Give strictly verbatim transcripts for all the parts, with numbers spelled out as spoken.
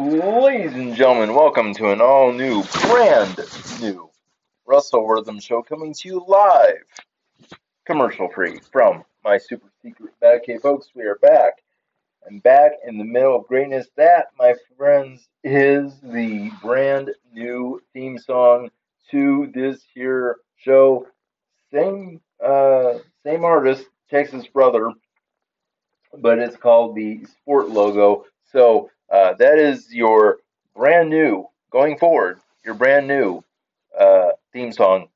Ladies and gentlemen, welcome to an all new, brand new Russell Wortham show coming to you live, commercial free from my super secret Batcave. Folks, we are back. I'm back in the middle of greatness. That, my friends, is the brand new theme song to this here show. Same, uh, same artist, Texas Brother, but it's called the Sport logo. So uh, that is your brand new, going forward, your brand new uh, theme song.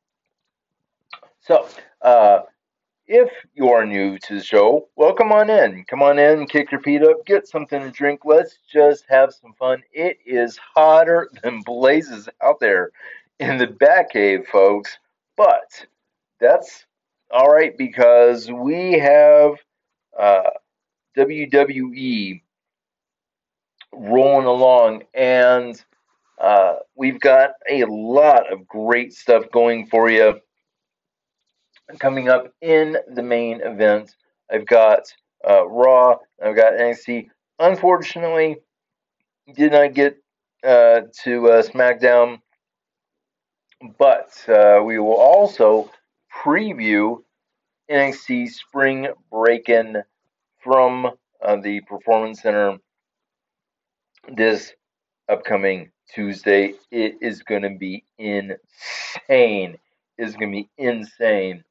So uh, if you are new to the show, welcome on in. Come on in, kick your feet up, get something to drink. Let's just have some fun. It is hotter than blazes out there in the Batcave, folks. But that's all right because we have uh, W W E rolling along, and uh, we've got a lot of great stuff going for you coming up in the main event. I've got uh, Raw, I've got N X T. Unfortunately, did not get uh, to uh, SmackDown, but uh, we will also preview N X T Spring Break-In from uh, the Performance Center this upcoming Tuesday. It is going to be insane. It is going to be insane.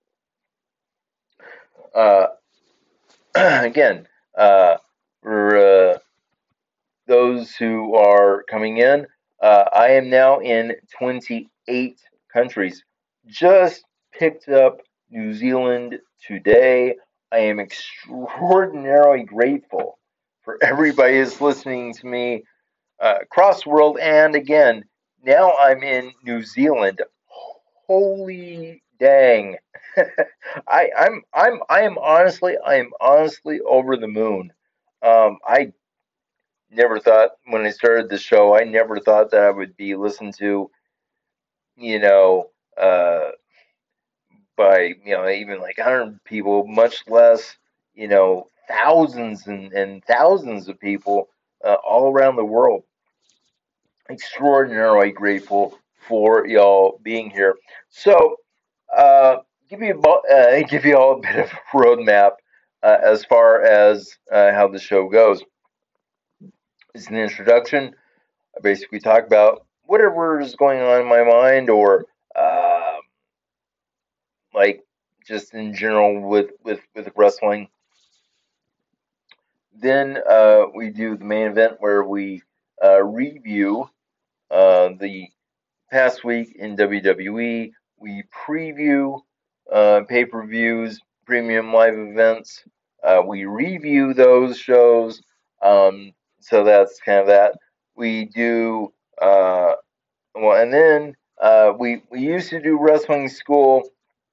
Uh, again, uh, for uh, those who are coming in, uh, I am now in twenty-eight countries. Just picked up New Zealand today. I am extraordinarily grateful for everybody who's listening to me uh, across the world, and again, now I'm in New Zealand. Holy dang! I, I'm I'm I am honestly I am honestly over the moon. Um, I never thought when I started the show, I never thought that I would be listened to, you know, uh, by you know even like a hundred people, much less you know thousands and, and thousands of people uh, all around the world. Extraordinarily grateful for y'all being here. So, uh, give you uh, give you all a bit of a roadmap uh, as far as uh, how the show goes. It's an introduction. I basically talk about whatever is going on in my mind, or uh, like just in general with with with wrestling. Then uh, we do the main event where we uh, review uh, the past week in W W E. We preview uh, pay per views, premium live events. Uh, we review those shows. Um, so that's kind of that. We do, uh, well, and then uh, we, we used to do wrestling school.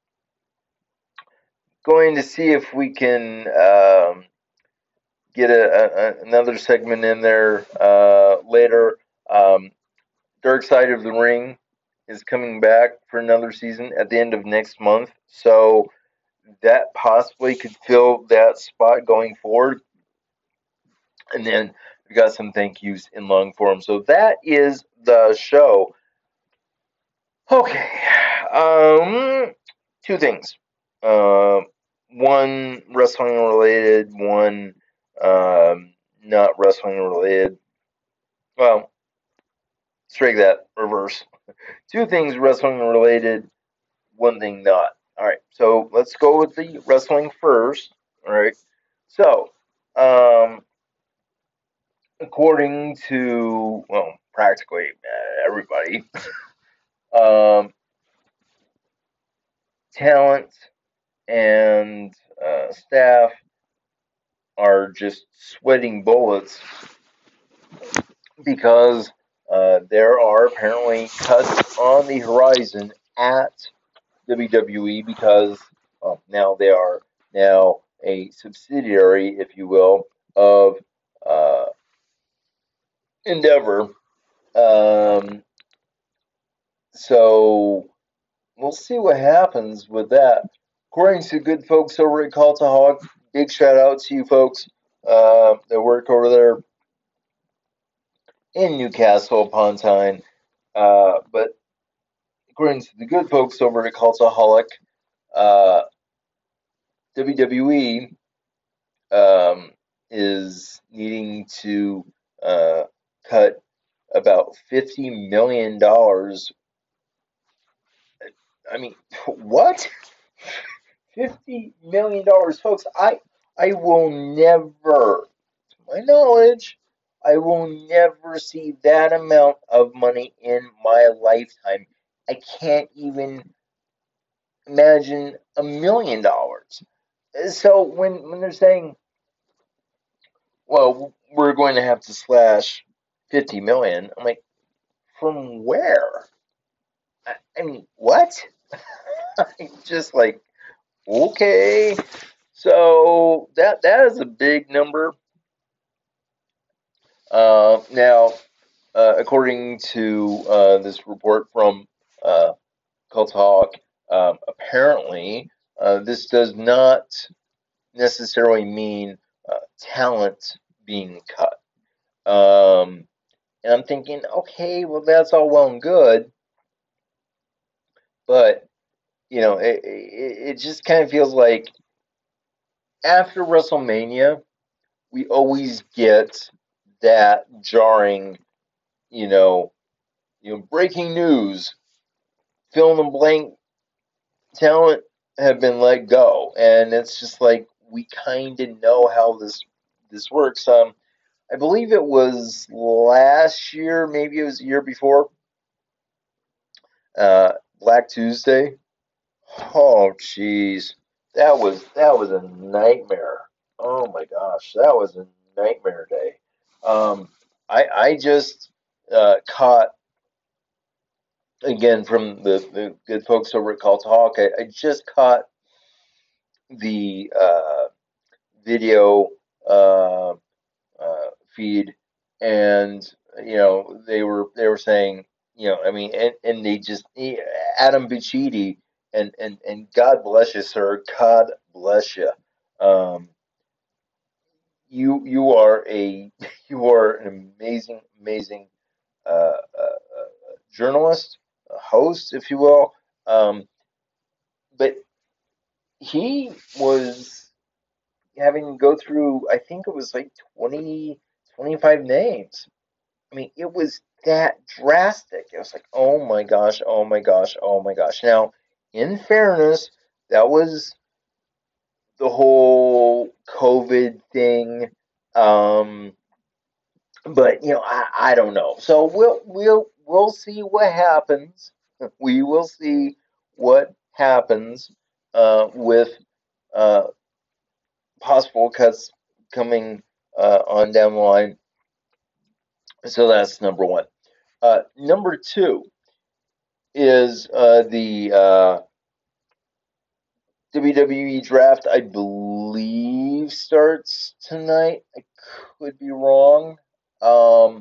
Going to see if we can um, get a, a, another segment in there uh, later. Um, Dark Side of the Ring is coming back for another season at the end of next month, so that possibly could fill that spot going forward. And then we got some thank yous in long form. So that is the show. Okay, um, two things. Uh, one wrestling related, one um, not wrestling related. Well, straight that reverse. Two things wrestling related, one thing not. All right, so let's go with the wrestling first. All right, so um, according to well, practically uh, everybody, um, talent and uh, staff are just sweating bullets because uh, there are apparently cuts on the horizon at W W E because well, now they are now a subsidiary, if you will, of uh, Endeavor. Um, so we'll see what happens with that. According to good folks over at Cultaholic, big shout out to you folks uh, that work over there. in Newcastle upon Tyne. Uh, but according to the good folks over at Cultaholic, uh, W W E um, is needing to uh, cut about fifty million dollars. I mean, what? fifty million dollars, folks. I I will never, to my knowledge, I will never see that amount of money in my lifetime. I can't even imagine a million dollars. So when when they're saying, well, we're going to have to slash fifty million, I'm like, from where? I, I mean, what? I'm just like, okay. So that that is a big number. Uh, now, uh, according to uh, this report from uh, Cultaholic, um, apparently uh, this does not necessarily mean uh, talent being cut. Um, and I'm thinking, okay, well, that's all well and good, but you know, it, it, it just kind of feels like after WrestleMania, we always get that jarring, you know, you know, breaking news, fill in the blank, talent have been let go, and it's just like we kind of know how this this works. Um, I believe it was last year, maybe it was the year before, uh, Black Tuesday. Oh, jeez, that was that was a nightmare. Oh my gosh, that was a nightmare day. Um, I I just uh, caught again from the, the good folks over at Call Talk. I, I just caught the uh, video uh, uh, feed, and you know they were they were saying, you know, I mean, and, and they just Adam Buccitti, and and and God bless you, sir. God bless you. Um, you you are a you are an amazing amazing uh, uh, uh, journalist, a host, if you will. Um, but he was having to go through, I think it was like twenty, twenty-five names. I mean, it was that drastic. It was like, oh my gosh, oh my gosh, oh my gosh. Now, in fairness, that was the whole COVID thing. Um, but you know, I, I don't know. So we'll we'll we'll see what happens. We will see what happens uh, with uh, possible cuts coming uh, on down the line. So that's number one. Uh, number two is uh, the uh, W W E draft. I believe starts tonight. I could be wrong. Um,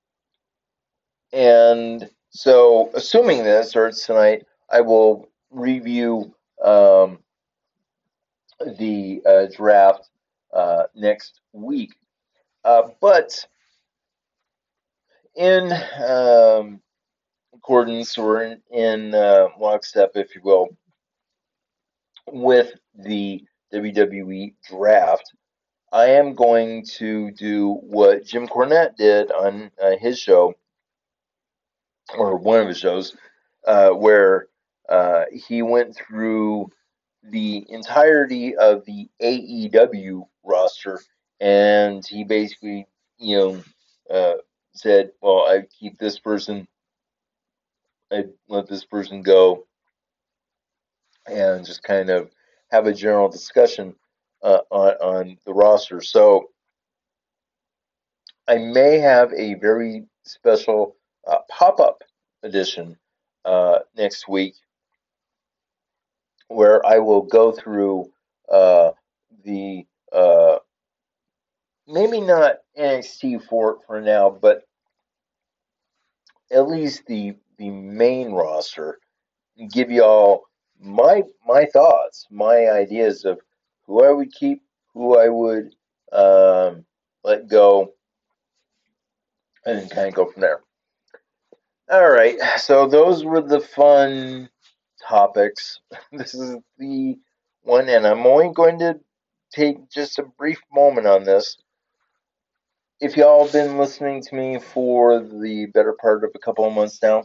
and so, assuming that it starts tonight, I will review um, the uh, draft uh, next week. Uh, but in um, accordance or in, in uh, lockstep, if you will, with the W W E draft, I am going to do what Jim Cornette did on uh, his show, or one of his shows, uh, where uh, he went through the entirety of the A E W roster, and he basically, you know, uh, said, "Well, I keep this person, I let this person go," and just kind of have a general discussion uh, on on the roster. So I may have a very special uh, pop up edition uh, next week where I will go through uh, the uh, maybe not N X T for for now, but at least the the main roster, and give y'all my my thoughts, my ideas of who I would keep, who I would um, let go, and then kind of go from there. All right, so those were the fun topics. This is the one, and I'm only going to take just a brief moment on this. If y'all have been listening to me for the better part of a couple of months now,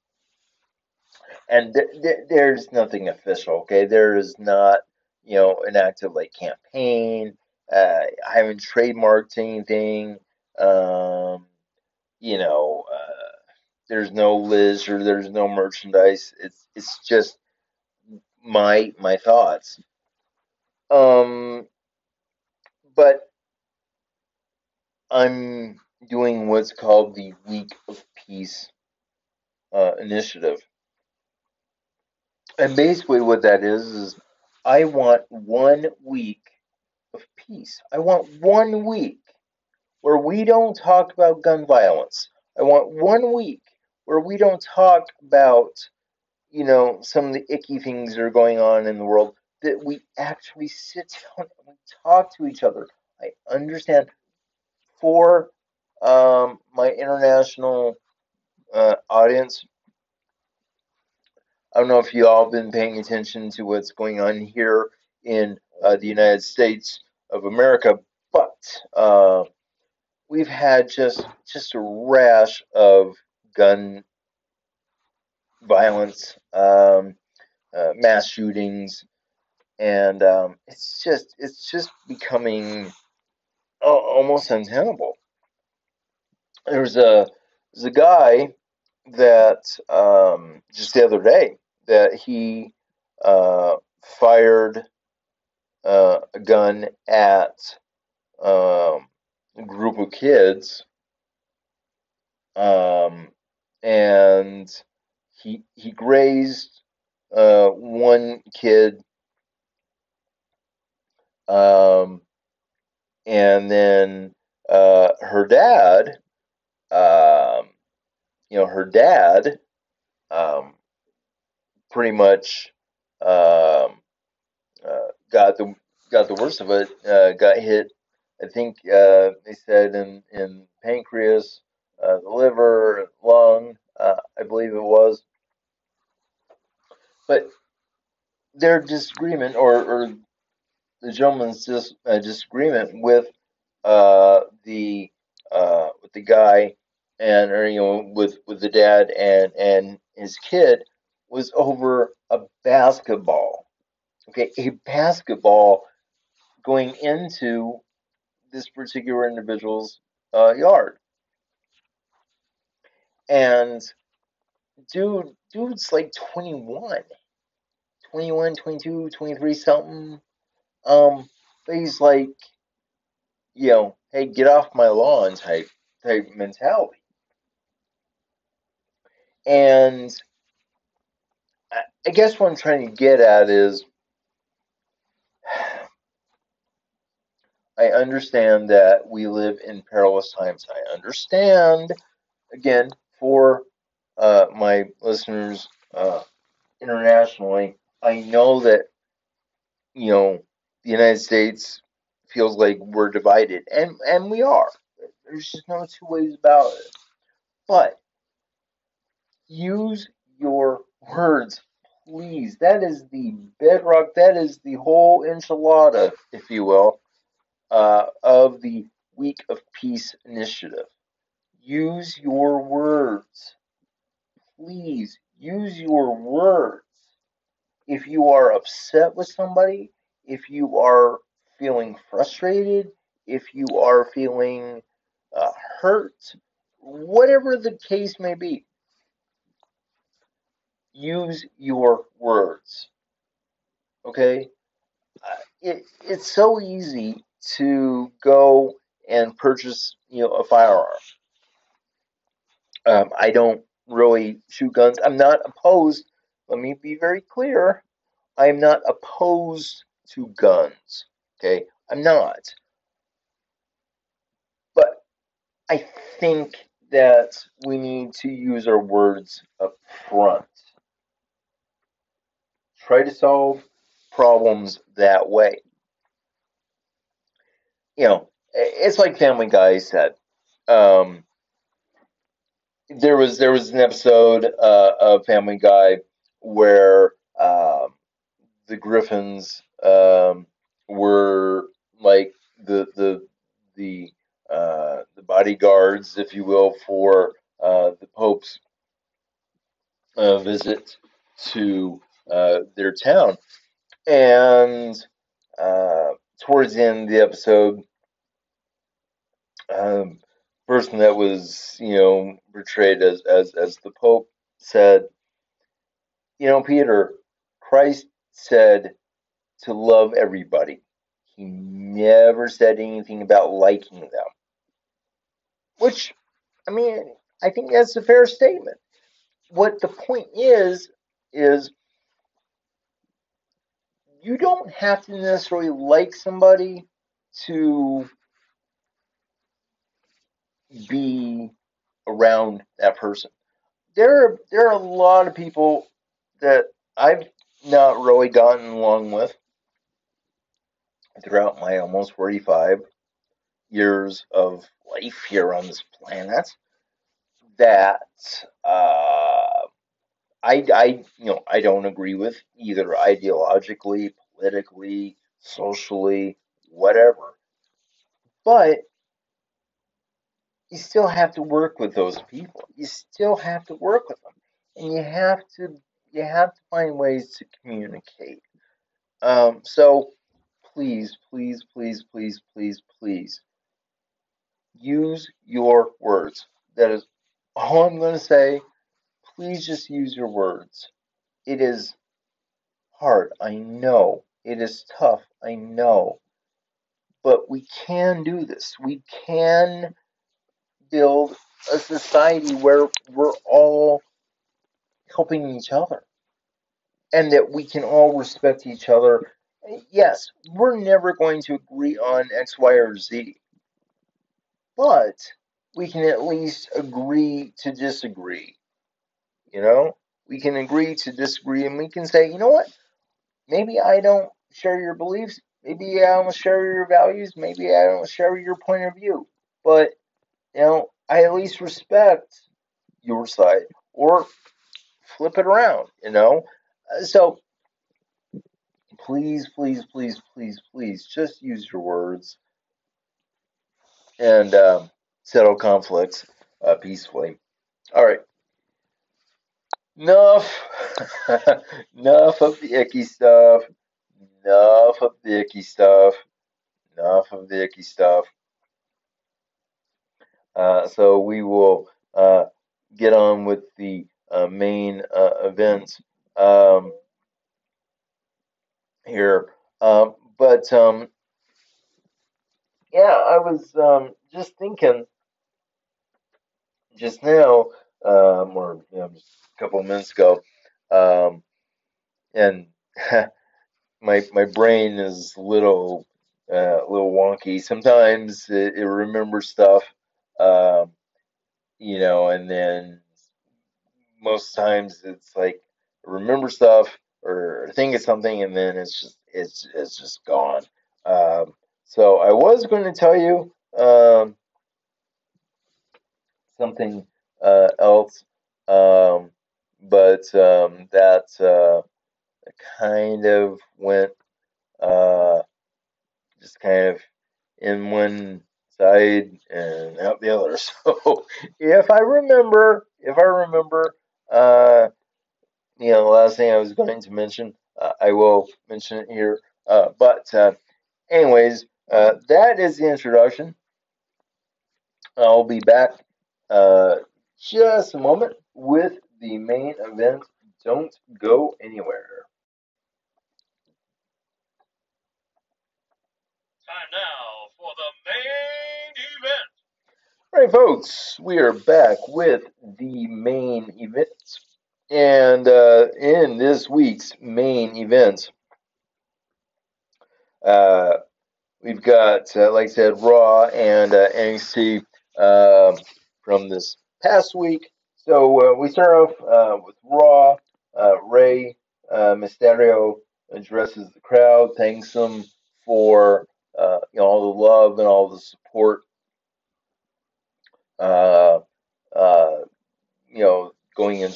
and th- th- there's nothing official, okay? There is not, you know, an active like campaign. Uh, I haven't trademarked anything. Um, you know, uh, there's no list or there's no merchandise. It's it's just my my thoughts. Um, but I'm doing what's called the Week of Peace uh, initiative, and basically what that is is I want one week of peace. I want one week where we don't talk about gun violence. I want one week where we don't talk about, you know, some of the icky things that are going on in the world, that we actually sit down and we talk to each other. I understand for um, my international uh, audience, I don't know if you all have been paying attention to what's going on here in uh, the United States of America, but uh, we've had just just a rash of gun violence, um, uh, mass shootings, and um, it's just it's just becoming almost untenable. There's a there's a guy that um, just the other day that he uh, fired uh, a gun at um, a group of kids, um, and he he grazed uh, one kid, um, and then uh, her dad, um, you know, her dad, um, pretty much um, uh, got the got the worst of it. Uh, got hit. I think uh, they said in in pancreas, uh, the liver, lung. Uh, I believe it was. But their disagreement, or, or the gentleman's dis, uh, disagreement with uh, the uh, with the guy, and or you know with with the dad and and his kid, was over a basketball. Okay, a basketball going into this particular individual's uh, yard, and dude, dude's like twenty-one, twenty-one, twenty-two, twenty-three, something. Um, but he's like, you know, hey, get off my lawn type type mentality. And I, I guess what I'm trying to get at is I understand that we live in perilous times. I understand, again, for uh, my listeners uh, internationally, I know that, you know, the United States feels like we're divided, and, and we are. There's just no two ways about it. But use your words, please. That is the bedrock. That is the whole enchilada, if you will, uh, of the Week of Peace initiative. Use your words. Please use your words. If you are upset with somebody, if you are feeling frustrated, if you are feeling uh, hurt, whatever the case may be, use your words. Okay? Uh, it, it's so easy to go and purchase, you know, a firearm. Um, I don't really shoot guns. I'm not opposed. Let me be very clear. I'm not opposed to guns. Okay, I'm not. But I think that we need to use our words up front. Try to solve problems that way. You know, it's like Family Guy said. Um, there was there was an episode uh, of Family Guy where um, the Griffins um, were like the the the uh, the bodyguards, if you will, for uh, the Pope's uh, visit to uh, their town. And uh, towards the end of the episode, um, person that was, you know, portrayed as, as, as the Pope said, you know, Peter, Christ said to love everybody. He never said anything about liking them, which, I mean, I think that's a fair statement. What the point is, is you don't have to necessarily like somebody to be around that person. There are, there are a lot of people that I've not really gotten along with throughout my almost forty-five years of life here on this planet that uh, I, I, you know, I don't agree with either ideologically, politically, socially, whatever. But you still have to work with those people. You still have to work with them, and you have to you have to find ways to communicate. Um, so please, please, please, please, please, please use your words. That is all I'm going to say. Please just use your words. It is hard, I know. It is tough, I know. But we can do this. We can build a society where we're all helping each other and that we can all respect each other. Yes, we're never going to agree on X, Y, or Z, but we can at least agree to disagree. You know, we can agree to disagree, and we can say, you know what? Maybe I don't share your beliefs. Maybe I don't share your values. Maybe I don't share your point of view. But you know, I at least respect your side, or flip it around. You know, Uh, so please, please, please, please, please, just use your words and um, settle conflicts uh, peacefully. All right, enough, enough of the icky stuff. Enough of the icky stuff. Enough of the icky stuff. Uh, so we will uh, get on with the uh, main uh, event um, here. Um, but um, yeah, I was um, just thinking just now, um, or you know, just a couple of minutes ago, um, and my my brain is a little uh, a little wonky. Sometimes it, it remembers stuff, um, you know, and then most times it's like remember stuff or think of something, and then it's just it's it's just gone. Um, so I was going to tell you um, something uh, else, um, but um, that uh, kind of went uh, just kind of in one side and out the other. So if I remember, if I remember, uh, you know, the last thing I was going to mention, uh, I will mention it here. Uh, but uh, anyways, uh, that is the introduction. I'll be back uh, just a moment with the main event. Don't go anywhere. Time now for the main event. All right, folks, we are back with the main event. And uh, in this week's main event, uh, we've got, uh, like I said, Raw and uh, N X T uh, from this past week. So uh, we start off uh, with Raw. Uh, Rey uh, Mysterio addresses the crowd, thanks them for uh, you know, all the love and all the support. Uh, uh,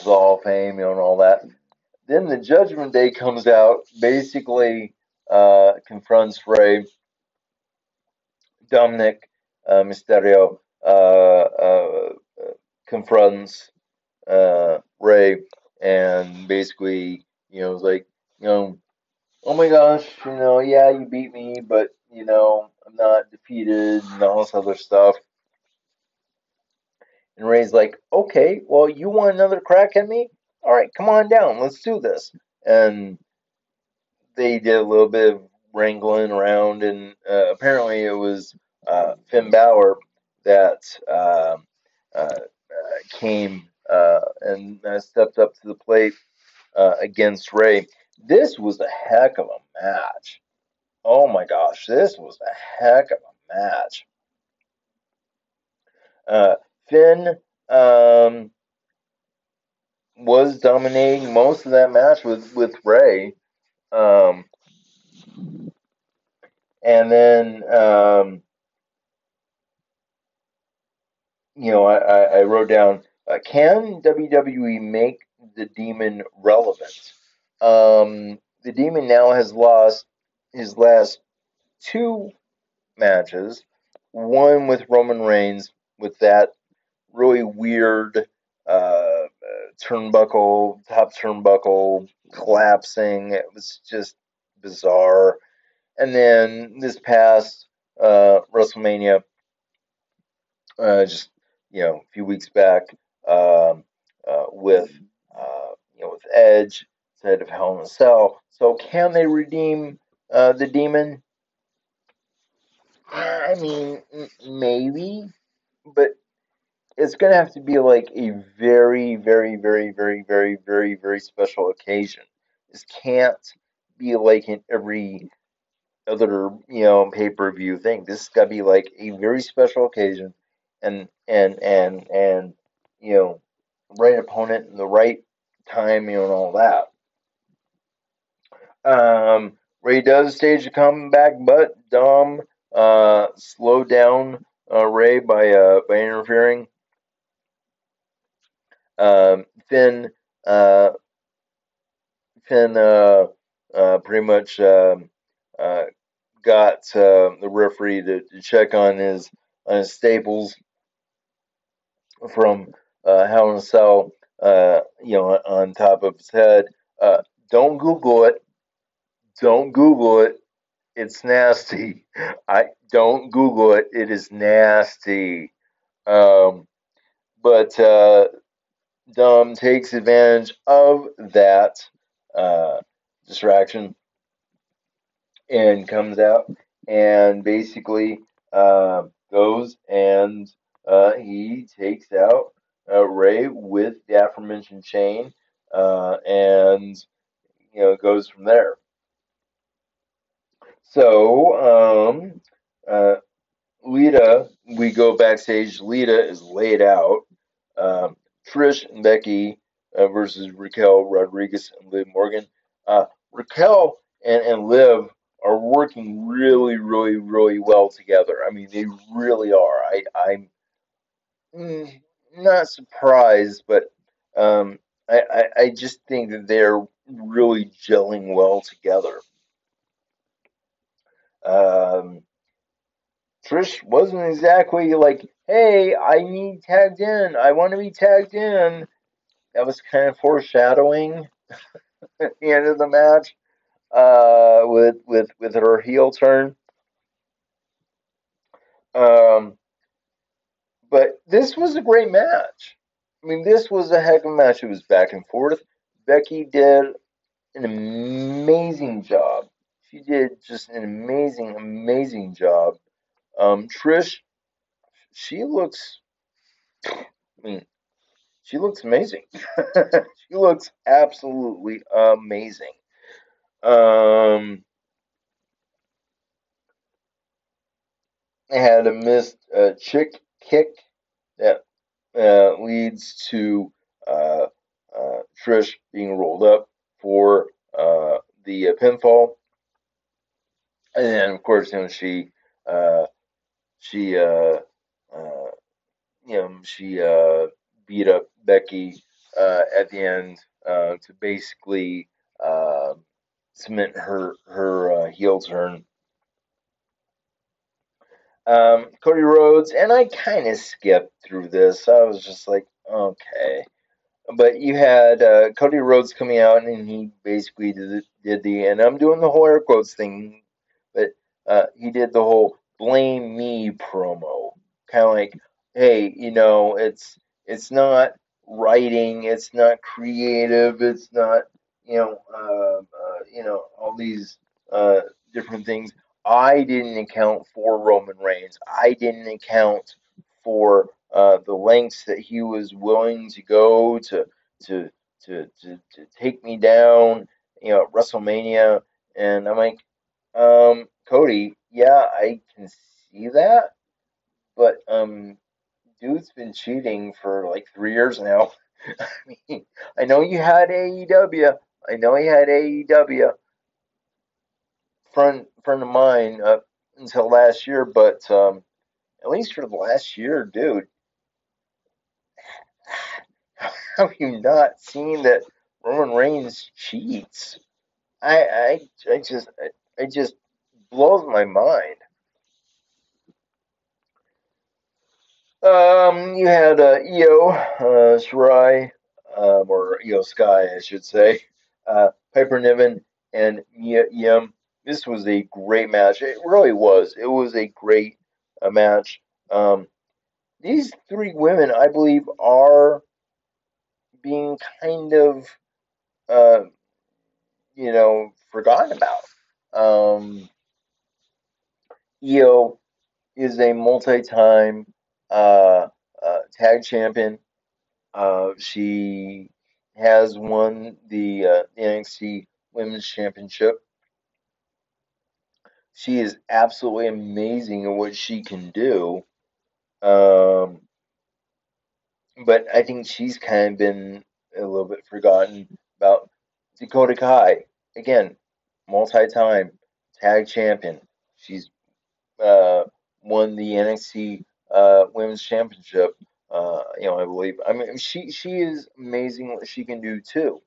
the Hall of Fame, you know, and all that. Then the Judgment Day comes out, basically uh, confronts Rey. Dominic uh, Mysterio uh, uh, confronts uh, Rey, and basically, you know, it's like, you know, oh my gosh, you know, yeah, you beat me, but you know, I'm not defeated and all this other stuff. And Ray's like, okay, well, you want another crack at me? All right, come on down, let's do this. And they did a little bit of wrangling around, and uh, apparently it was uh, Finn Balor that uh, uh, uh, came uh, and uh, stepped up to the plate uh, against Ray. This was a heck of a match. Oh my gosh, this was a heck of a match. Uh, Finn um, was dominating most of that match with with Ray, um, and then um, you know I, I, I wrote down, uh, can W W E make the Demon relevant? Um, the Demon now has lost his last two matches, one with Roman Reigns with that really weird uh, turnbuckle, top turnbuckle collapsing. It was just bizarre. And then this past uh, WrestleMania, uh, just you know, a few weeks back, um, uh, with uh, you know, with Edge instead of Hell in a Cell. So can they redeem uh, the Demon? I mean, maybe, but it's gonna have to be like a very, very, very, very, very, very, very special occasion. This can't be like in every other, you know, pay per view thing. This has got to be like a very special occasion, and and and and you know, right opponent in the right time, you know, and all that. Um, Ray does stage a comeback, but Dom uh, slowed down uh, Ray by uh, by interfering. Um, Finn uh, Finn uh, uh, pretty much um, uh, got uh, the referee to, to check on his on his staples from uh, Hell in a Cell, uh, you know, on top of his head. Uh, don't Google it. Don't Google it. It's nasty. I don't Google it. It is nasty. Um, but uh, Dom takes advantage of that uh, distraction and comes out and basically uh, goes and uh, he takes out uh, Ray with the aforementioned chain uh, and you know goes from there. So um, uh, Lita, we go backstage. Lita is laid out. Um, Trish and Becky uh, versus Raquel Rodriguez and Liv Morgan. Uh, Raquel and, and Liv are working really, really, really well together. I mean, they really are. I, I'm mm, not surprised, but um, I, I, I just think that they're really gelling well together. Um, Trish wasn't exactly like, hey, I need tagged in. I want to be tagged in. That was kind of foreshadowing at the end of the match uh, with, with, with her heel turn. Um, but this was a great match. I mean, this was a heck of a match. It was back and forth. Becky did an amazing job. She did just an amazing, amazing job. Um, Trish, she looks, I mean, she looks amazing. She looks absolutely amazing. Um, I had a missed uh, chick kick that uh, leads to uh, uh, Trish being rolled up for uh, the uh, pinfall, and then of course you know she uh, she uh, uh, you know she uh, beat up Becky uh, at the end uh, to basically uh, cement her her uh, heel turn. Um, Cody Rhodes, and I kind of skipped through this. I was just like, okay. But you had uh, Cody Rhodes coming out, and he basically did, did the, and I'm doing the whole air quotes thing, but uh, he did the whole blame me promo, kind of like, hey, you know, it's it's not writing, it's not creative, it's not, you know, uh, uh, you know, all these uh, different things. I didn't account for Roman Reigns. I didn't account for uh, the lengths that he was willing to go to to to to, to take me down, you know, at WrestleMania. And I'm like, um, Cody, yeah, I can see that, but um, dude's been cheating for like three years now. I mean, I know you had A E W. I know he had A E W. Friend friend of mine up until last year, but um, at least for the last year, dude, have you not seen that Roman Reigns cheats? I I I just I, it just blows my mind. Um, you had uh, Io uh, Shirai, um, or Io Sky, I should say, uh, Piper Niven, and Mia Yim. This was a great match. It really was. It was a great uh, match. Um, these three women, I believe, are being kind of, uh, you know, forgotten about. Um, Io is a multi-time uh, uh, tag champion. Uh, she has won the uh, N X T Women's Championship. She is absolutely amazing at what she can do. Um, but I think she's kind of been a little bit forgotten about. Dakota Kai, again, multi-time tag champion. She's uh, won the N X T uh, Women's Championship. Uh, you know, I believe. I mean, she she is amazing what she can do too.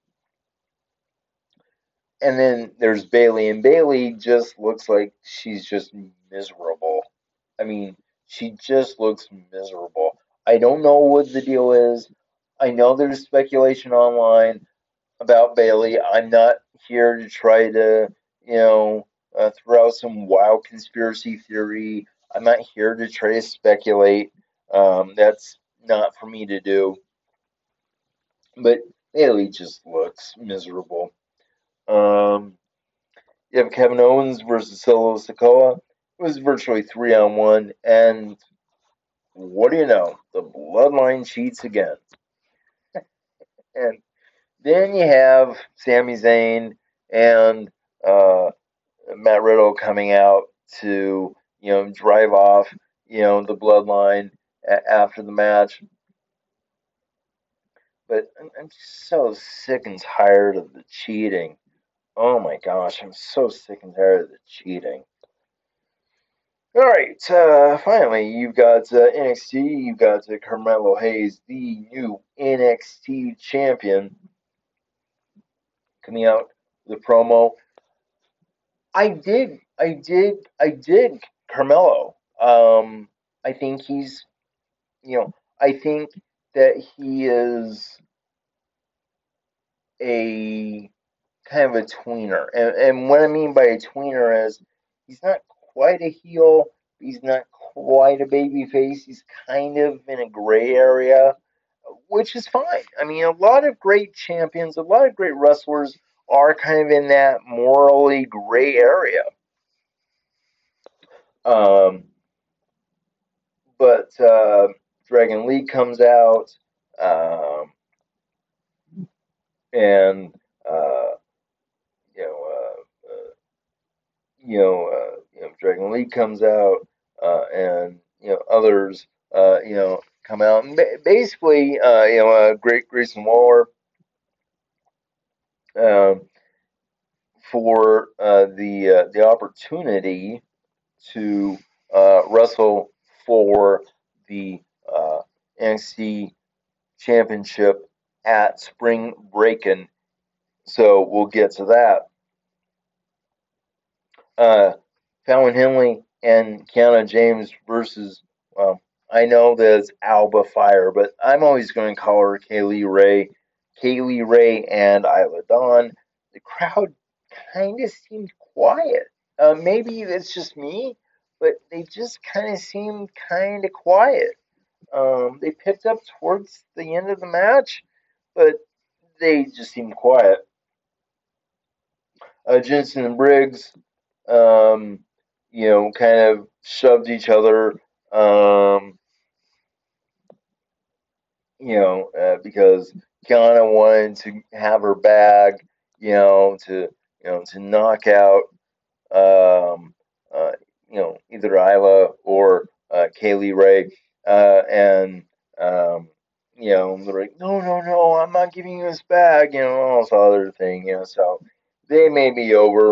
And then there's Bayley, and Bayley just looks like she's just miserable. I mean, she just looks miserable. I don't know what the deal is. I know there's speculation online about Bayley. I'm not here to try to, you know, uh, throw out some wild conspiracy theory. I'm not here to try to speculate. Um, that's not for me to do. But Bayley just looks miserable. Um, You have Kevin Owens versus Solo Sikoa. It was virtually three on one, and what do you know? The Bloodline cheats again. And then you have Sami Zayn and uh, Matt Riddle coming out to, you know, drive off, you know, the Bloodline a- after the match. But I'm, I'm so sick and tired of the cheating. Oh my gosh, I'm so sick and tired of the cheating. All right, uh, finally, you've got uh, N X T, you've got uh, Carmelo Hayes, the new N X T champion, coming out with a promo. I dig, I dig, I dig Carmelo. Um, I think he's, you know, I think that he is a kind of a tweener. And, and what I mean by a tweener is he's not quite a heel, he's not quite a baby face. He's kind of in a gray area, which is fine. I mean, a lot of great champions, a lot of great wrestlers are kind of in that morally gray area. Um, but uh, Dragon Lee comes out, um, and uh, you know, uh, uh, you know, uh, you know, Dragon Lee comes out, uh, and you know others, uh, you know, come out, and ba- basically, uh, you know, uh, Great Grayson Waller, um, for uh, the uh, the opportunity to uh, wrestle for the uh, N X T Championship at Spring Breakin', so we'll get to that. Uh, Fallon Henley and Kiana James versus, well, I know that it's Alba Fire, but I'm always going to call her Kaylee Ray. Kaylee Ray and Isla Dawn. The crowd kind of seemed quiet. Uh, maybe it's just me, but they just kind of seemed kind of quiet. Um, they picked up towards the end of the match, but they just seemed quiet. Uh, Jensen and Briggs, um, you know, kind of shoved each other, um, you know, uh, because Kiana wanted to have her bag, you know, to you know to knock out, um, uh, you know, either Isla or uh, Kaylee Ray, uh, and um, you know, they're like, no, no, no, I'm not giving you this bag, you know, all this other thing, you know, so they made me over.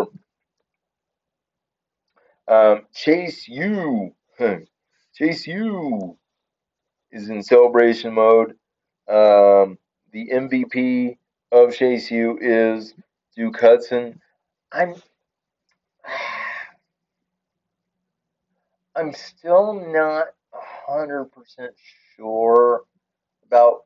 Um, Chase U, Chase U is in celebration mode. Um, the M V P of Chase U is Duke Hudson. I'm I'm still not one hundred percent sure about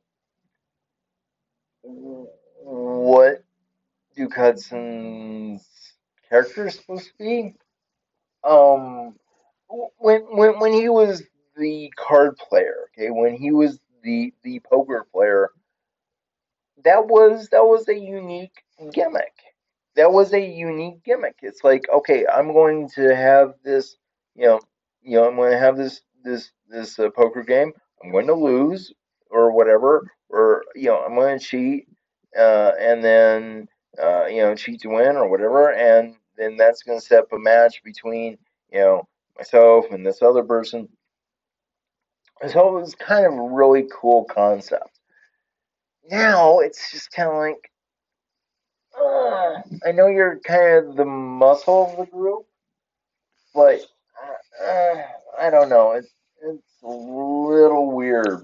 what Duke Hudson's character is supposed to be. Um, when when when he was the card player, okay, when he was the the poker player, that was that was a unique gimmick. That was a unique gimmick. It's like, okay, I'm going to have this, you know, you know, I'm going to have this this this uh, poker game. I'm going to lose or whatever, or you know, I'm going to cheat, uh, and then uh, you know, cheat to win or whatever, and then that's going to set up a match between you know myself and this other person. So it was kind of a really cool concept. Now it's just kind of like, uh, I know you're kind of the muscle of the group, but uh, uh, I don't know. It's it's a little weird.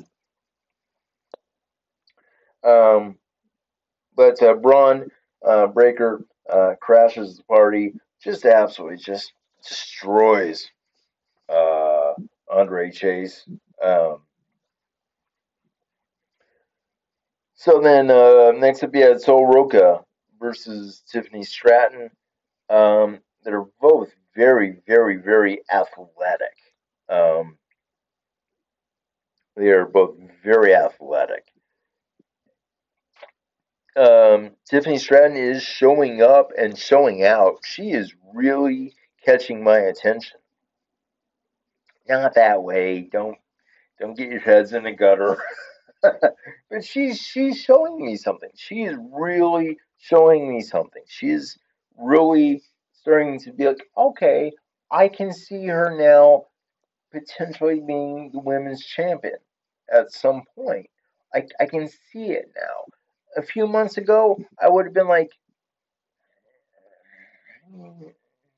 Um, but uh, Braun uh, Breaker uh, crashes the party, just absolutely just destroys uh, Andre Chase. Um, so then uh, next up, you had Sol Roca versus Tiffany Stratton. Um, they're both very, very, very athletic. Um, they are both very athletic. Um, Tiffany Stratton is showing up and showing out. She is really catching my attention. Not that way. Don't don't get your heads in the gutter. But she's she's showing me something. She is really showing me something. She is really starting to be like, okay, I can see her now potentially being the women's champion at some point. I, I can see it now. A few months ago, I would have been like, "Mm,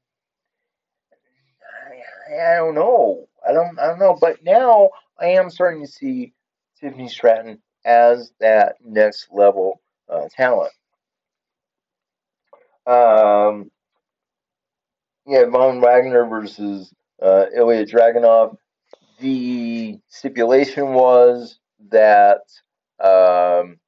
I, I don't know. I don't I don't know. But now I am starting to see Tiffany Stratton as that next level uh, talent. Um, yeah, Von Wagner versus uh, Ilya Dragunov. The stipulation was that um,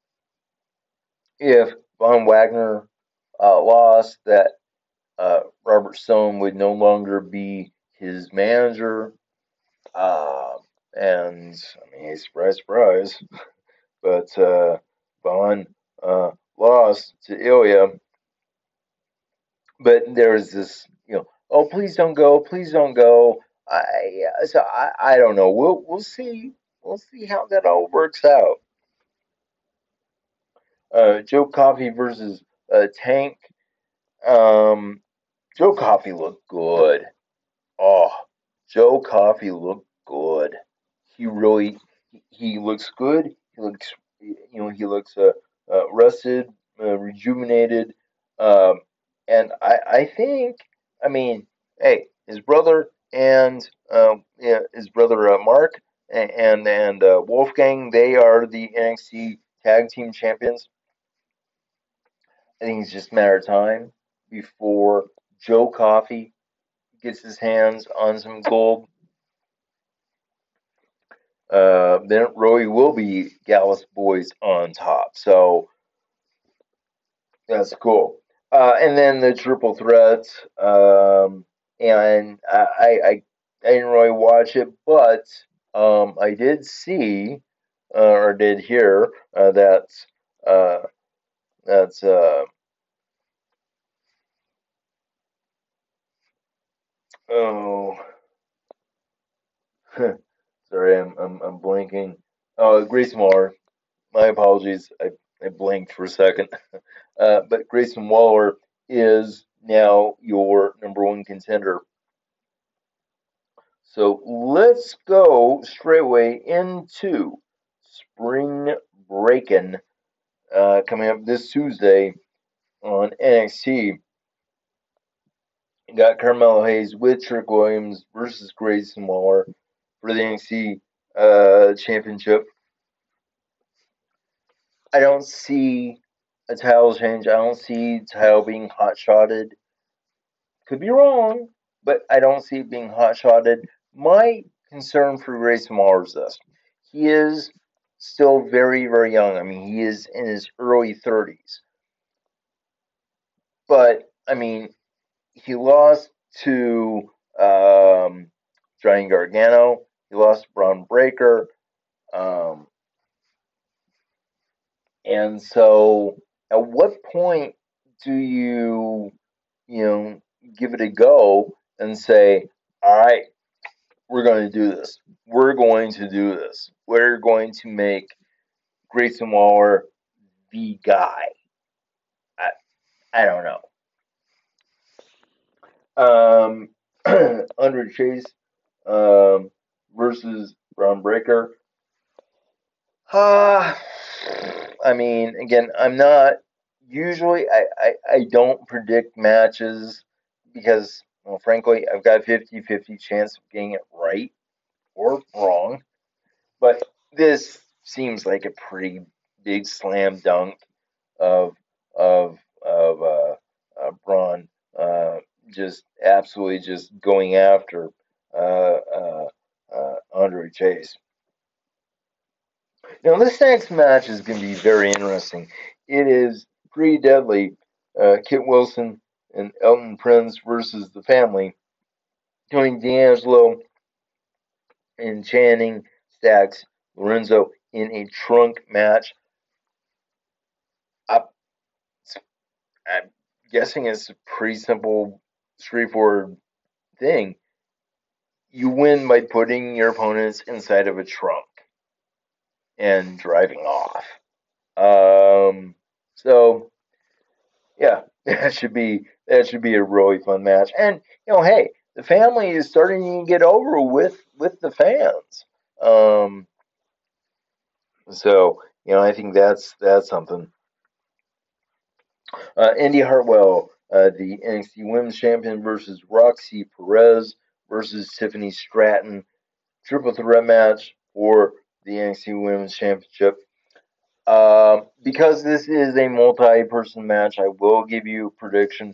if Von Wagner uh, lost, that uh, Robert Stone would no longer be his manager. Uh, and I mean, surprise, surprise. But uh, Von uh, lost to Ilya. But there's this, you know, oh, please don't go, please don't go. I so I, I don't know. We'll we'll see. We'll see how that all works out. Uh, Joe Coffey versus uh, Tank. Um, Joe Coffey looked good. Oh, Joe Coffey looked good. He really he, he looks good. He looks you know he looks uh, uh, rested, uh, rejuvenated, um, and I I think I mean hey his brother and uh, yeah his brother uh, Mark and and uh, Wolfgang, they are the N X T tag team champions. I think it's just a matter of time before Joe Coffey gets his hands on some gold. Uh, then it really will be Gallus Boys on top. So that's cool. Uh, and then the triple threat. Um, and I, I, I didn't really watch it, but um, I did see uh, or did hear uh, that uh, that's uh, oh sorry, I'm I'm I'm blinking. Oh, Grace Waller. My apologies. I I blinked for a second. Uh, but Grayson Waller is now your number one contender. So let's go straight away into Spring Breakin' uh, coming up this Tuesday on N X T. You got Carmelo Hayes with Trick Williams versus Grayson Waller for the N X T uh, Championship. I don't see a title change. I don't see title being hot shotted. Could be wrong, but I don't see it being hot shotted. My concern for Grayson Waller is this: he is still very, very young. I mean, he is in his early thirties. But I mean, he lost to um, Johnny Gargano. He lost to Braun Breaker. Um, and so, at what point do you, you know, give it a go and say, all right, we're going to do this. We're going to do this. We're going to make Grayson Waller the guy. I, I don't know. Um, Andre Chase um, versus Braun Breaker. Uh, I mean, again, I'm not usually I, I, I don't predict matches because, well, frankly, I've got a fifty-fifty chance of getting it right or wrong. But this seems like a pretty big slam dunk of of of uh, uh, Braun uh, just absolutely just going after uh, uh, uh, Andre Chase. Now this next match is going to be very interesting. It is pretty deadly. Uh, Kit Wilson and Elton Prince versus the family. Tony D'Angelo and Channing Stacks Lorenzo in a trunk match. I, I'm guessing it's a pretty simple, straightforward thing. You win by putting your opponents inside of a trunk and driving off. Um, so yeah, that should be that should be a really fun match. And you know, hey, the family is starting to get over with with the fans. Um, so you know, I think that's that's something. Uh, Indy Hartwell, uh, the N X T Women's Champion versus Roxy Perez versus Tiffany Stratton. Triple threat match for the N X T Women's Championship. Um, because this is a multi-person match, I will give you a prediction.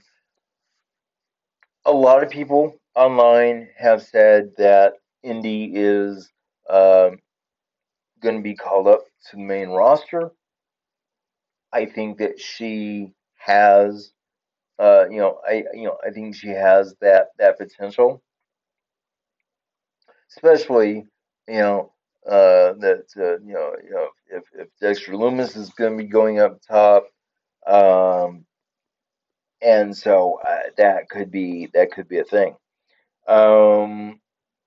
A lot of people online have said that Indy is um, going to be called up to the main roster. I think that she has, uh, you know, I you know I think she has that that potential, especially you know uh, that uh, you know you know if if Dexter Loomis is going to be going up top, um, and so uh, that could be that could be a thing. Um,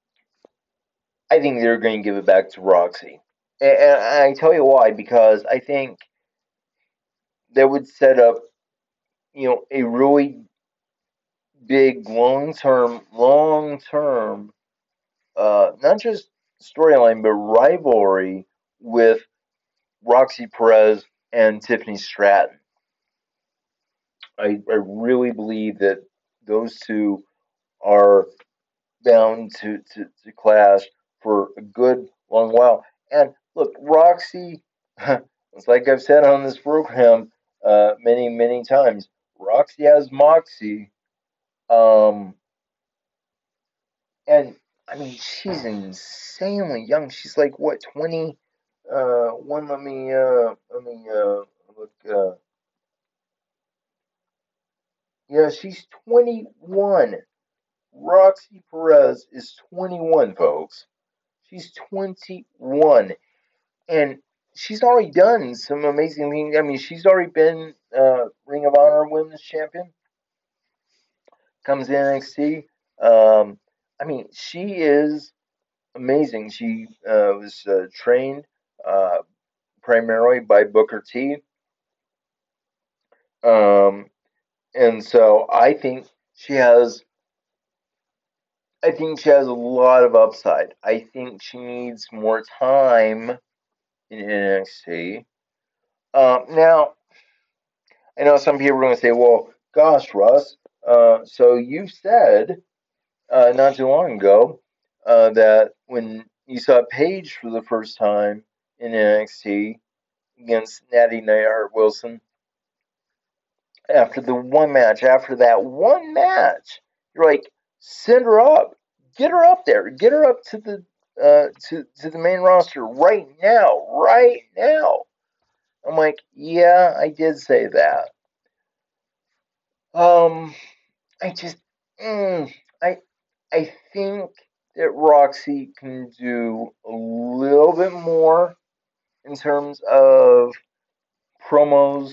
I think they're going to give it back to Roxy, and, and I tell you why, because I think that would set up you know a really big long term long term uh, not just storyline but rivalry with Roxy Perez and Tiffany Stratton. I, I really believe that those two are bound to, to, to clash for a good long while. And look, Roxy, It's like I've said on this program uh, many, many times. Roxy has moxie, um, and I mean she's insanely young. She's like what twenty? Uh, one. Let me uh, let me uh, look. Uh, yeah, she's twenty-one. Roxy Perez is twenty-one, folks. She's twenty-one, and she's already done some amazing things. I mean, she's already been uh, Ring of Honor Women's Champion. Comes in N X T. Um, I mean, she is amazing. She uh, was uh, trained uh, primarily by Booker T. Um, and so I think she has. I think she has a lot of upside. I think she needs more time in N X T. Um, now, I know some people are going to say, well, gosh, Russ, uh, so you said uh, not too long ago uh, that when you saw Paige for the first time in N X T against Natty Neidhart Wilson, after the one match, after that one match, you're like, send her up, get her up there, get her up to the uh, to to the main roster right now, right now. I'm like, yeah, I did say that. Um, I just, mm, I, I think that Roxy can do a little bit more in terms of promos,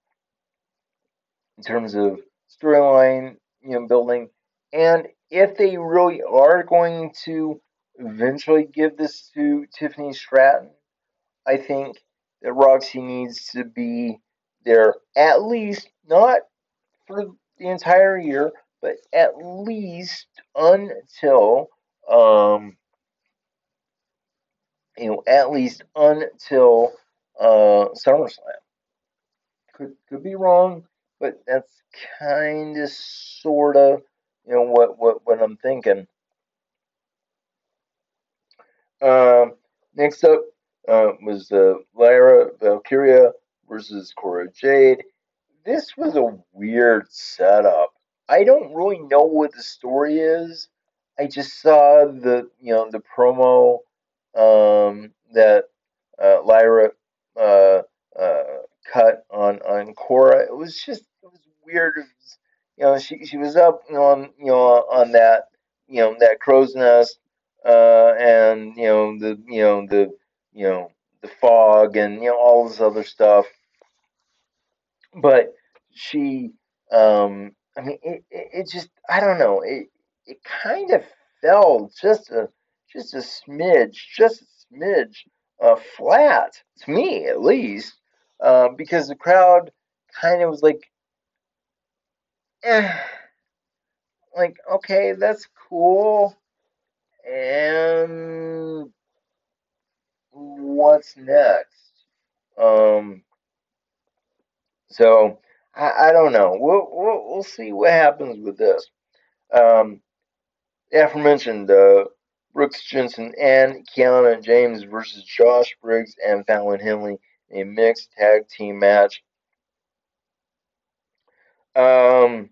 in terms of storyline, you know, building, and if they really are going to eventually give this to Tiffany Stratton, I think that Roxy needs to be there at least not for the entire year, but at least until um, you know, at least until uh, SummerSlam. Could could be wrong, but that's kind of sort of you know what what what I'm thinking. Um, next up uh, was uh, Lyra Valkyria versus Cora Jade. This was a weird setup. I don't really know what the story is. I just saw the you know the promo um, that uh, Lyra uh, uh, cut on on Cora. It was just it was weird. It was, you know, she she was up you know, on you know on that you know that crow's nest, uh, and you know the you know the you know the fog and you know all this other stuff, but she um I mean it, it, it just I don't know it it kind of fell just a just a smidge just a smidge uh flat to me at least uh, because the crowd kind of was like eh, like okay that's cool and what's next um so I, I don't know we'll, we'll we'll see what happens with this um aforementioned uh, Brooks Jensen and Kiana James versus Josh Briggs and Fallon Henley in a mixed tag team match. Um,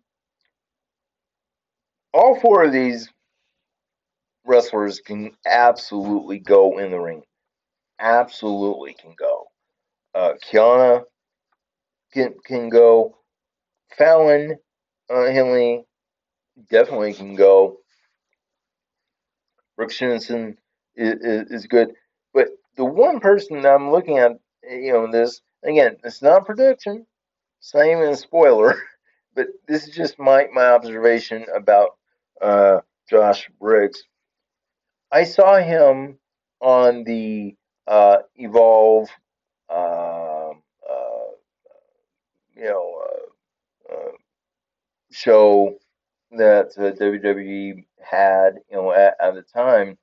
all four of these wrestlers can absolutely go in the ring. Absolutely can go. Uh, Kiana can can go. Fallon uh, Henley definitely can go. Brooks Jensen is, is, is good, but the one person that I'm looking at, you know, this again, it's not prediction, it's not even a spoiler, but this is just my my observation about uh, Josh Briggs. I saw him on the uh, Evolve, uh, uh, you know, uh, uh, show that uh, W W E had, you know, at, at the time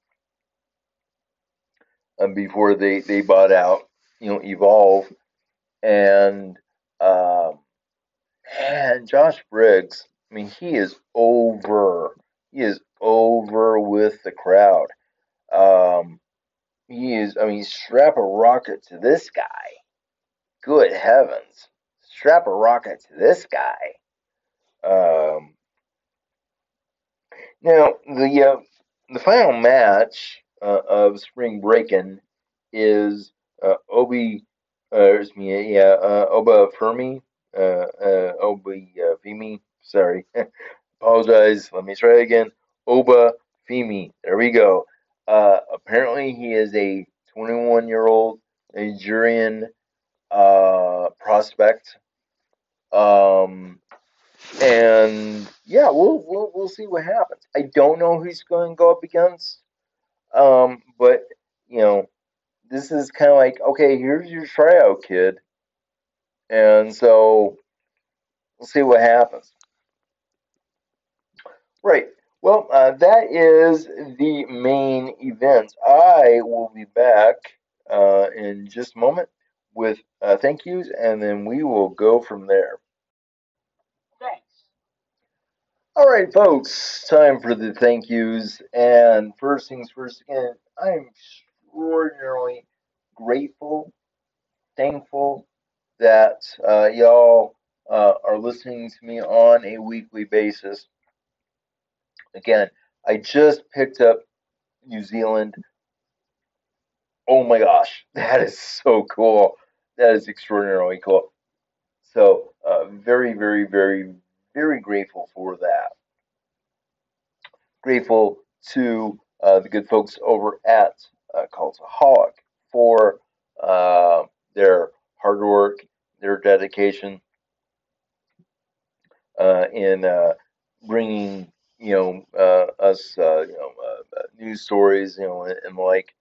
uh, before they they bought out, you know, Evolve, and um, man, Josh Briggs. I mean, he is over. He is over with the crowd. Um, he is. I mean, strap a rocket to this guy. Good heavens. Strap a rocket to this guy. Um, now, the uh, the final match uh, of Spring Breakin' is uh, Obi, uh, excuse me, yeah, uh, Oba Fermi, uh, uh, Obi uh, Femi, sorry, apologize, let me try again. Oba Femi, there we go. Uh, apparently, he is a twenty-one year old Nigerian uh, prospect. Um, and yeah, we'll we'll we'll see what happens. I don't know who he's going to go up against. Um, but you know, this is kind of like, okay, here's your tryout, kid, and so we'll see what happens. Right. Well, uh, that is the main event. I will be back uh, in just a moment with uh, thank yous, and then we will go from there. All right, folks, time for the thank yous. And first things first, again, I'm extraordinarily grateful, thankful that uh, y'all uh, are listening to me on a weekly basis. Again, I just picked up New Zealand. Oh my gosh, that is so cool. That is extraordinarily cool. So, uh, very, very, very, very grateful for that. Grateful to uh, the good folks over at uh, Cultaholic for uh, their hard work, their dedication uh, in uh, bringing you know uh, us uh, you know uh, uh, news stories, you know, and, and like.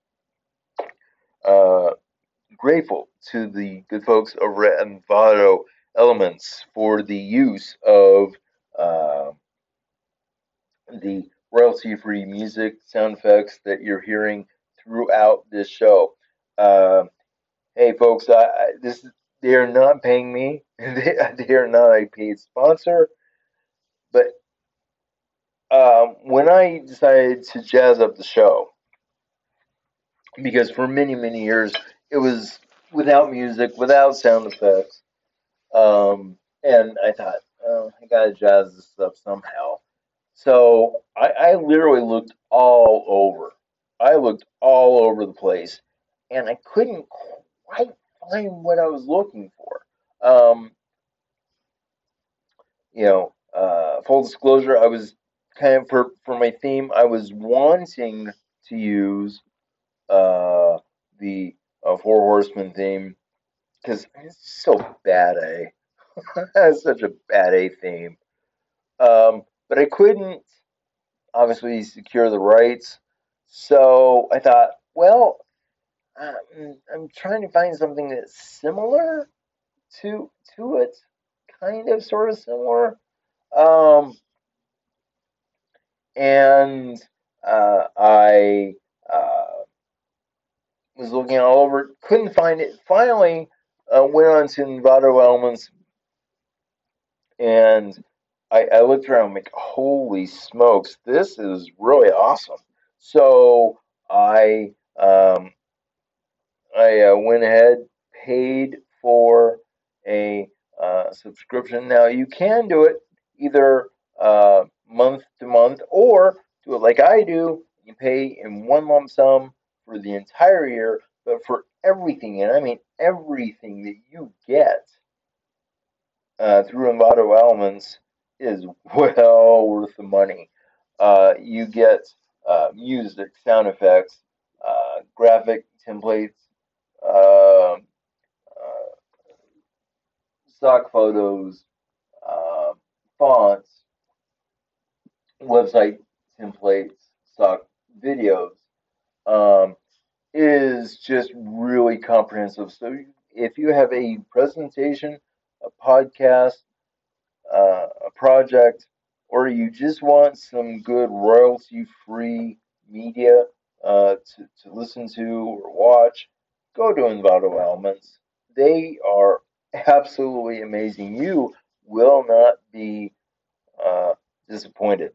Uh, Grateful to the good folks over at Envato Elements for the use of uh, the royalty-free music sound effects that you're hearing throughout this show. Uh, hey, folks, I, I, this they are not paying me. they, they are not a paid sponsor. But um, when I decided to jazz up the show, because for many many years it was without music, without sound effects, um, and I thought, oh, I gotta jazz this up somehow. So I, I literally looked all over. I looked all over the place, and I couldn't quite find what I was looking for. Um, you know, uh, full disclosure, I was kind of for for my theme. I was wanting to use uh, the uh, Four Horsemen theme because it's so bad A. That's such a bad A theme. Um, but I couldn't obviously secure the rights. So I thought, well, I'm, I'm trying to find something that's similar to to it, kind of, sort of similar. Um, and uh, I uh, was looking all over, couldn't find it. Finally, uh, went on to Envato Elements, and I, I looked around, like, holy smokes, this is really awesome. So I um, I uh, went ahead, paid for a uh, subscription. Now you can do it either uh, month to month or do it like I do. You pay in one lump sum for the entire year, but for everything, and I mean everything that you get uh, through Envato Elements is well worth the money. Uh, you get uh, music, sound effects, uh, graphic templates, uh, uh, stock photos, uh, fonts, website templates, stock videos. Um, is just really comprehensive. So if you have a presentation, a podcast, uh, a project, or you just want some good royalty free media uh, to, to listen to or watch, go to Envato Elements. They are absolutely amazing. You will not be uh, disappointed.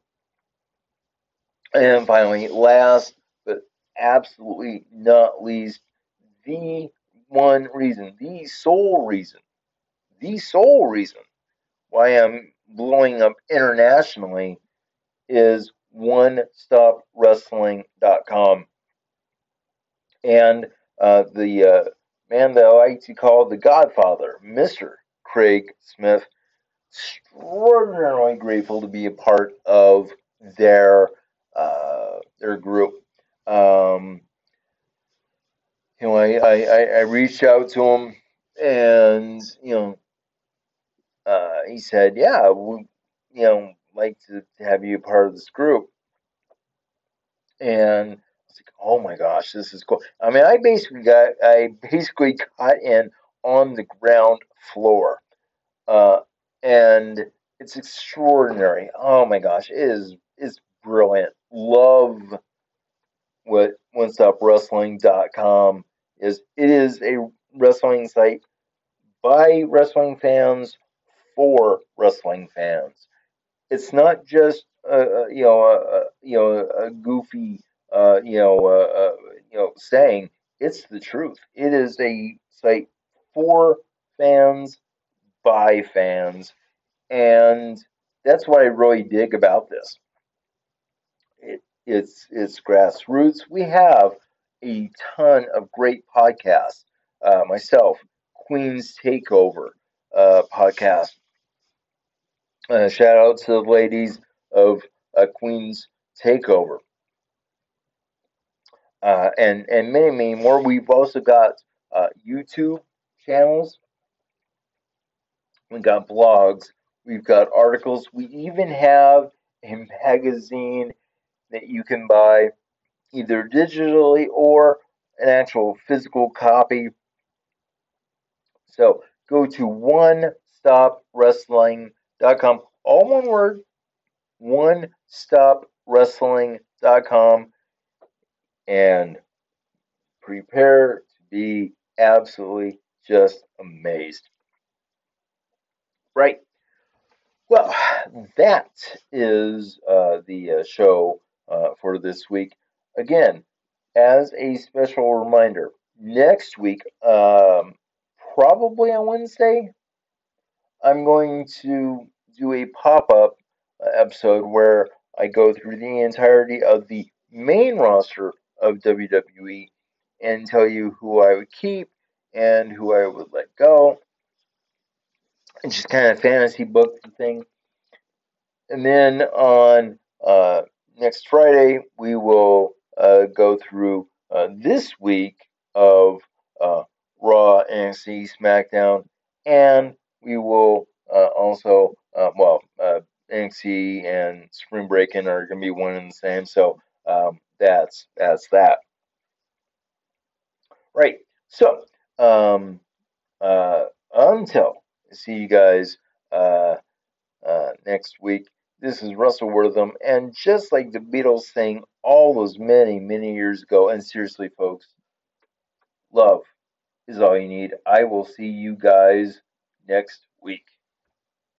And finally, last but absolutely not least, the one reason, the sole reason, the sole reason why I'm blowing up internationally is one stop wrestling dot com. And uh, the uh, man that I like to call the Godfather, Mister Craig Smith, extraordinarily grateful to be a part of their uh, their group. Um, you know, I, I, I reached out to him, and you know, uh, he said, "Yeah, we, you know, like to, to have you a part of this group." And I was like, "Oh my gosh, this is cool." I mean, I basically got I basically got in on the ground floor, uh, and it's extraordinary. Oh my gosh, it is is brilliant. Love what one stop wrestling dot com is. It is a wrestling site by wrestling fans for wrestling fans. It's not just uh, you know a, you know a goofy uh, you know uh, uh, you know saying. It's the truth. It is a site for fans by fans, and that's what I really dig about this. It, it's it's grassroots. We have a ton of great podcasts. Uh, myself, Queen's Takeover uh, podcast. Uh, shout out to the ladies of uh, Queen's Takeover, uh, and and many many more. We've also got uh, YouTube channels. We've got blogs. We've got articles. We even have a magazine that you can buy either digitally or an actual physical copy. So go to one stop wrestling dot com. All one word, one stop wrestling dot com, and prepare to be absolutely just amazed. Right. Well, that is uh, the uh, show uh, for this week. Again, as a special reminder, next week, um, probably on Wednesday, I'm going to do a pop up episode where I go through the entirety of the main roster of W W E and tell you who I would keep and who I would let go. And just kind of fantasy book the thing. And then on uh, next Friday, we will uh, go through uh, this week of uh, Raw, N X T, SmackDown, and we will uh, also, uh, well, uh, N X T and Spring Breaking are going to be one and the same. So um, that's that's that. Right. So um, uh, until I see you guys uh, uh, next week. This is Russell Wortham, and just like the Beatles sang all those many, many years ago, and seriously, folks, love is all you need. I will see you guys next week.